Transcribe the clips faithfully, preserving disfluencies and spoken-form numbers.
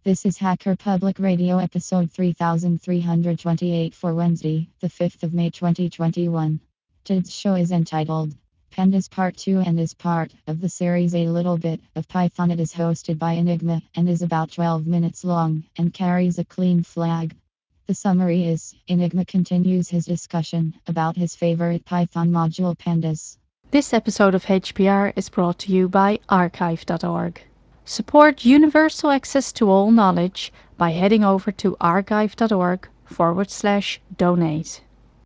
This is Hacker Public Radio episode three thousand three hundred twenty-eight for Wednesday, the fifth of May twenty twenty-one. Today's show is entitled Pandas Part two and is part of the series A Little Bit of Python. It is hosted by Enigma and is about twelve minutes long and carries a clean flag. The summary is Enigma continues his discussion about his favorite Python module pandas. This episode of H P R is brought to you by archive dot org. Support universal access to all knowledge by heading over to archive.org forward slash donate.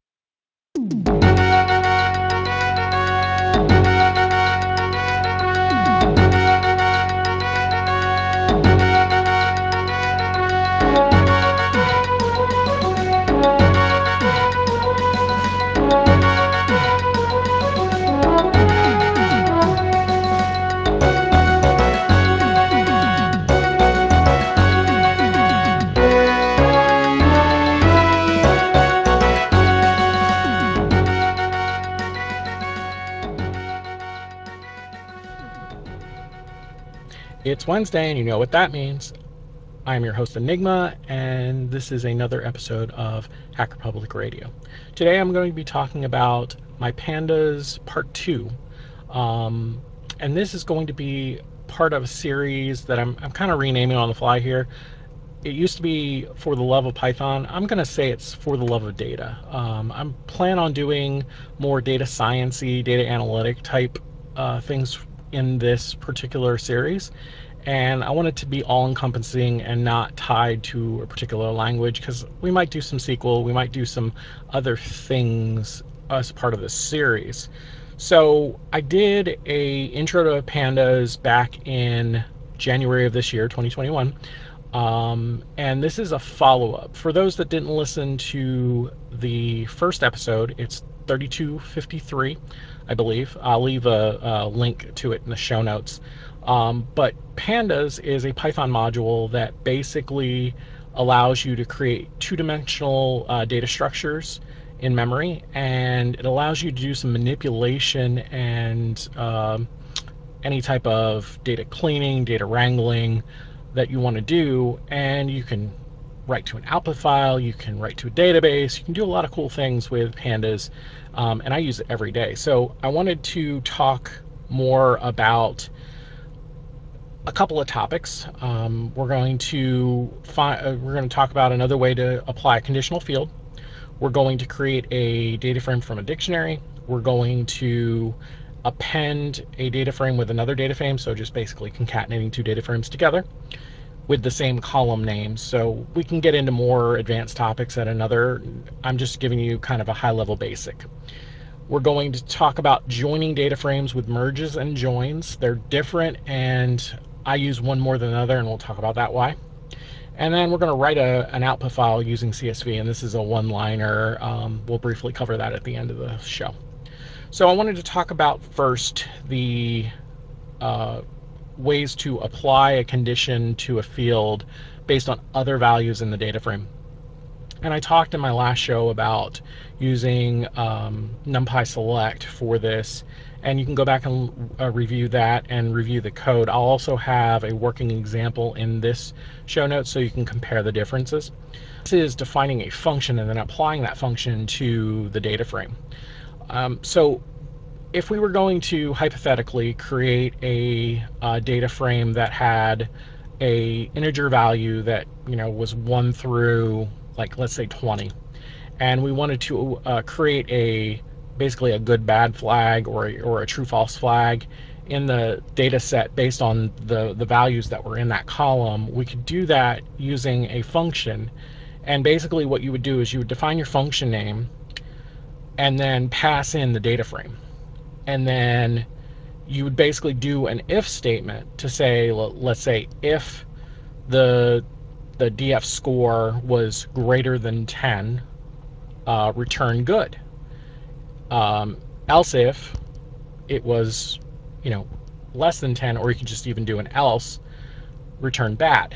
It's Wednesday, and you know what that means. I'm your host, Enigma, and this is another episode of Hacker Public Radio. Today I'm going to be talking about my Pandas Part two, um, and this is going to be part of a series that I'm, I'm kind of renaming on the fly here. It used to be For the Love of Python. I'm going to say it's For the Love of Data. Um, I'm plan on doing more data science-y, data analytic type uh, things in this particular series. And I want it to be all-encompassing and not tied to a particular language, because we might do some S Q L, we might do some other things as part of this series. So I did a intro to pandas back in January of this year, twenty twenty-one. Um, and this is a follow-up. For those that didn't listen to the first episode, it's thirty-two fifty-three, I believe. I'll leave a, a link to it in the show notes. Um, but Pandas is a Python module that basically allows you to create two-dimensional uh, data structures in memory, and it allows you to do some manipulation and um, any type of data cleaning, data wrangling that you want to do. And you can write to an output file, you can write to a database, you can do a lot of cool things with pandas, um, and I use it every day. So I wanted to talk more about a couple of topics. Um, we're going to find, uh, we're going to talk about another way to apply a conditional field. We're going to create a data frame from a dictionary. We're going to append a data frame with another data frame, so just basically concatenating two data frames together with the same column names. So we can get into more advanced topics at another. I'm just giving you kind of a high level basic. We're going to talk about joining data frames with merges and joins. They're different, and I use one more than another, and we'll talk about that why. And then we're going to write a, an output file using C S V, and this is a one-liner. Um, we'll briefly cover that at the end of the show. So I wanted to talk about first the uh, ways to apply a condition to a field based on other values in the data frame. And I talked in my last show about using um, NumPy select for this, and you can go back and uh, review that and review the code. I'll also have a working example in this show notes so you can compare the differences. This is defining a function and then applying that function to the data frame. Um, so if we were going to hypothetically create a uh, data frame that had a integer value that, you know, was one through, like, let's say twenty, and we wanted to uh, create a basically a good bad flag or a, or a true false flag in the data set based on the the values that were in that column, we could do that using a function. And basically what you would do is you would define your function name and then pass in the data frame, and then you would basically do an if statement to say, let's say if the the D F score was greater than ten, uh, return good. Um, else if it was, you know, less than ten, or you could just even do an else, return bad.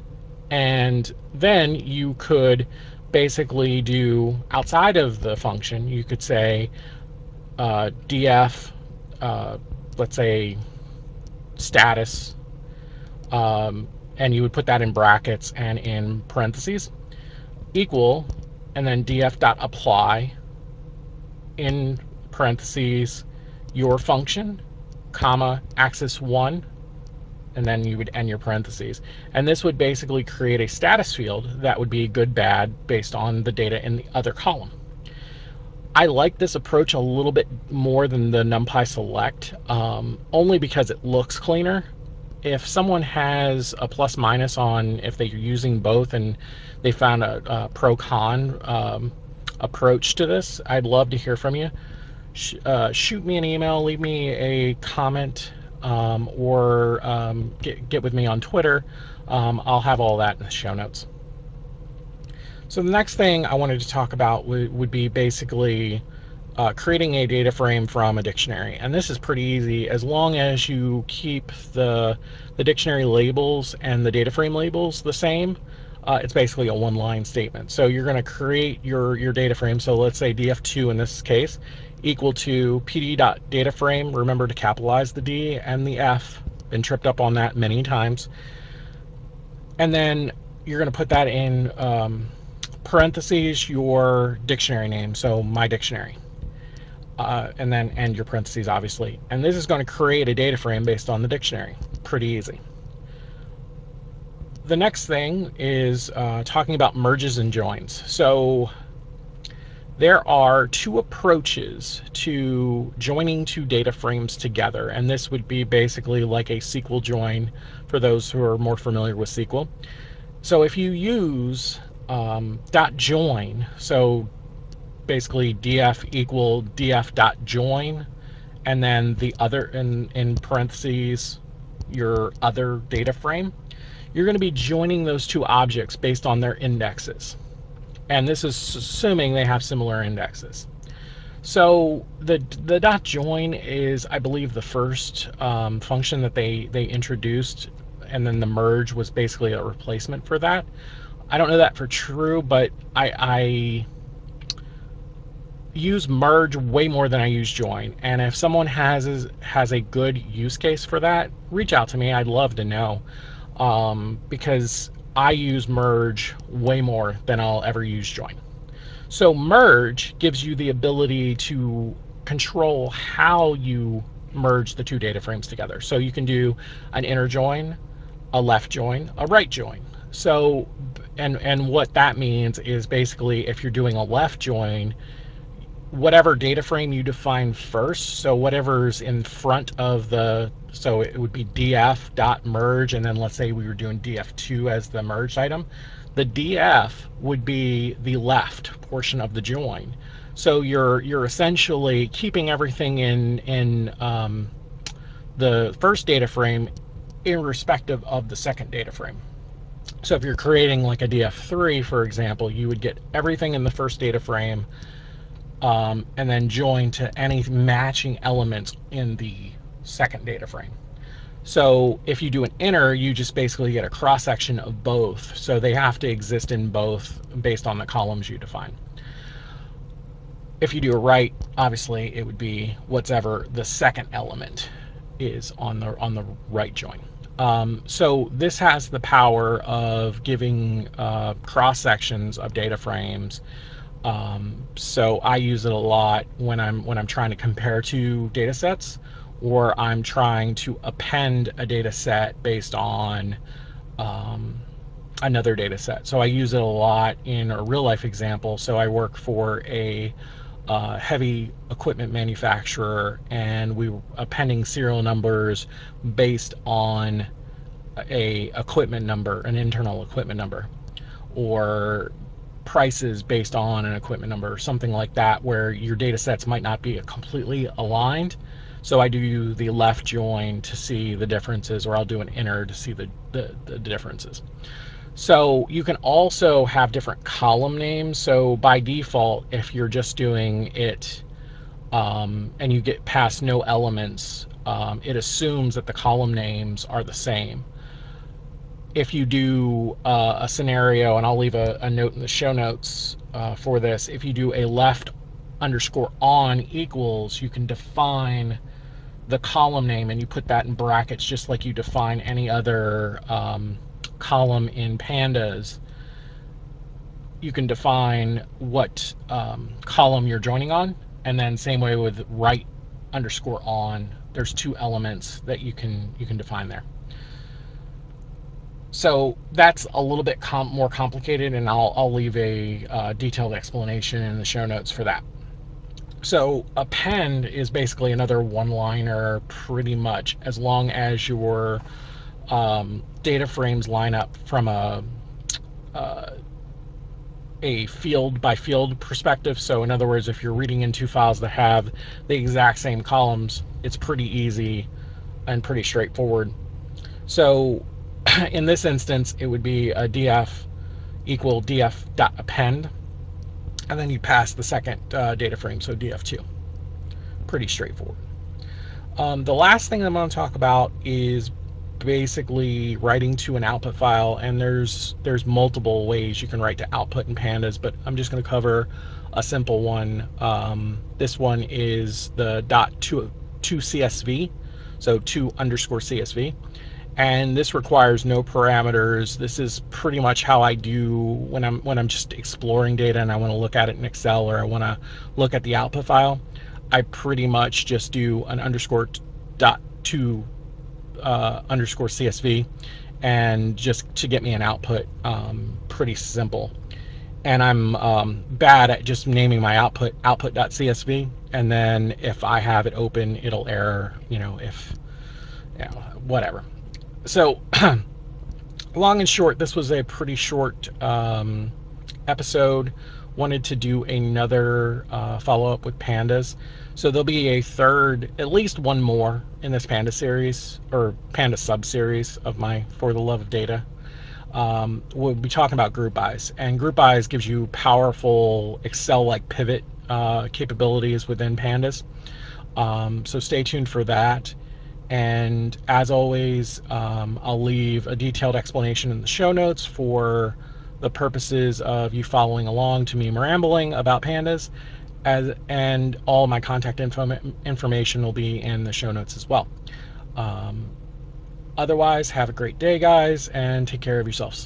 And then you could basically do outside of the function, you could say uh, df, uh, let's say status, um, and you would put that in brackets and in parentheses, equal, and then df.apply in parentheses your function, comma, axis one, and then you would end your parentheses. And this would basically create a status field that would be good, bad, based on the data in the other column. I like this approach a little bit more than the NumPy select, um, only because it looks cleaner. If someone has a plus minus on if they're using both and they found a, a pro con um, approach to this, I'd love to hear from you. Sh uh, shoot me an email, leave me a comment, um, or um, get, get with me on Twitter. Um, I'll have all that in the show notes. So the next thing I wanted to talk about would, would be basically uh, creating a data frame from a dictionary. And this is pretty easy as long as you keep the, the dictionary labels and the data frame labels the same. Uh, it's basically a one-line statement. So you're going to create your, your data frame. So let's say D F two in this case equal to pd.dataframe. Remember to capitalize the D and the F. Been tripped up on that many times. And then you're going to put that in um, parentheses your dictionary name, so my dictionary, uh, and then end your parentheses, obviously. And this is going to create a data frame based on the dictionary. Pretty easy. The next thing is uh, talking about merges and joins. So there are two approaches to joining two data frames together, and this would be basically like a S Q L join for those who are more familiar with S Q L. So if you use um, .join, so basically df equal df.join, and then the other in, in parentheses your other data frame, you're going to be joining those two objects based on their indexes. And this is assuming they have similar indexes. So the the dot join is, I believe, the first um, function that they they introduced, and then the merge was basically a replacement for that. I don't know that for true, but I, I use merge way more than I use join. And if someone has has a good use case for that, reach out to me. I'd love to know, um, because I use merge way more than I'll ever use join. So merge gives you the ability to control how you merge the two data frames together. So you can do an inner join, a left join, a right join. So, and and what that means is basically if you're doing a left join, whatever data frame you define first, so whatever's in front of the, so it would be df dot merge, and then let's say we were doing D F two as the merged item, the D F would be the left portion of the join. So you're you're essentially keeping everything in in um, the first data frame irrespective of the second data frame. So if you're creating like a D F three, for example, you would get everything in the first data frame, um, and then join to any matching elements in the second data frame. So if you do an inner, you just basically get a cross section of both. So they have to exist in both based on the columns you define. If you do a right, obviously it would be whatever the second element is on the on the right join. Um, so this has the power of giving uh, cross sections of data frames. Um, so I use it a lot when I'm when I'm trying to compare two data sets, or I'm trying to append a data set based on um, another data set. So I use it a lot in a real life example. So I work for a uh, heavy equipment manufacturer, and we were appending serial numbers based on a equipment number, an internal equipment number, or prices based on an equipment number, or something like that, where your data sets might not be completely aligned. So I do the left join to see the differences, or I'll do an inner to see the, the, the differences. So you can also have different column names. So by default, if you're just doing it um, and you get past no elements, um, it assumes that the column names are the same. If you do uh, a scenario, and I'll leave a, a note in the show notes uh, for this, if you do a left underscore on equals, you can define the column name and you put that in brackets just like you define any other um, column in Pandas, you can define what um, column you're joining on, and then same way with right underscore on. There's two elements that you can you can define there. So that's a little bit com- more complicated, and I'll I'll leave a uh, detailed explanation in the show notes for that. So append is basically another one-liner, pretty much, as long as your um, data frames line up from a uh, a field by field perspective. So in other words, if you're reading in two files that have the exact same columns, it's pretty easy and pretty straightforward. So in this instance, it would be a df equal df.append, and then you pass the second uh, data frame, so d f two. Pretty straightforward. Um, the last thing I'm going to talk about is basically writing to an output file, and there's there's multiple ways you can write to output in Pandas, but I'm just going to cover a simple one. Um, this one is the dot to, to C S V, so to underscore C S V, and this requires no parameters. This is pretty much how I do when I'm when I'm just exploring data and I want to look at it in Excel, or I want to look at the output file. I pretty much just do an underscore dot to uh, underscore C S V, and just to get me an output. Um, pretty simple. And I'm um, bad at just naming my output output.csv, and then if I have it open, it'll error, you know, if, you know, whatever. So long and short, this was a pretty short um, episode. Wanted to do another uh, follow-up with Pandas. So there'll be a third, at least one more in this Panda series, or Panda sub-series of my For the Love of Data. Um, we'll be talking about Group Eyes. And Group Eyes gives you powerful Excel-like pivot uh, capabilities within Pandas. Um, so stay tuned for that. And as always, um, I'll leave a detailed explanation in the show notes for the purposes of you following along to me rambling about Pandas, as and all my contact info information will be in the show notes as well. Um, otherwise, have a great day, guys, and take care of yourselves.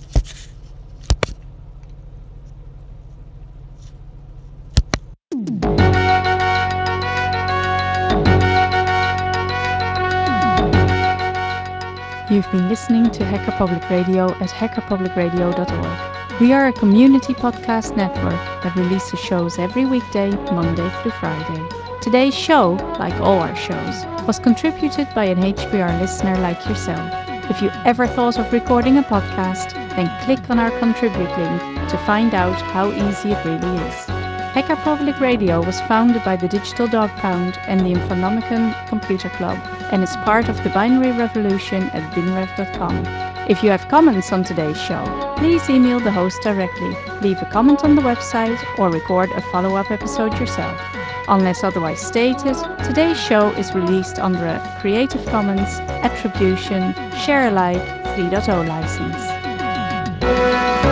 You've been listening to Hacker Public Radio at hacker public radio dot org. We are a community podcast network that releases shows every weekday, Monday through Friday. Today's show, like all our shows, was contributed by an H P R listener like yourself. If you ever thought of recording a podcast, then click on our contribute link to find out how easy it really is. Hacker Public Radio was founded by the Digital Dog Pound and the Infonomicon Computer Club, and is part of the Binary Revolution at binrev dot com. If you have comments on today's show, please email the host directly, leave a comment on the website, or record a follow-up episode yourself. Unless otherwise stated, today's show is released under a Creative Commons Attribution Share Alike three point oh license.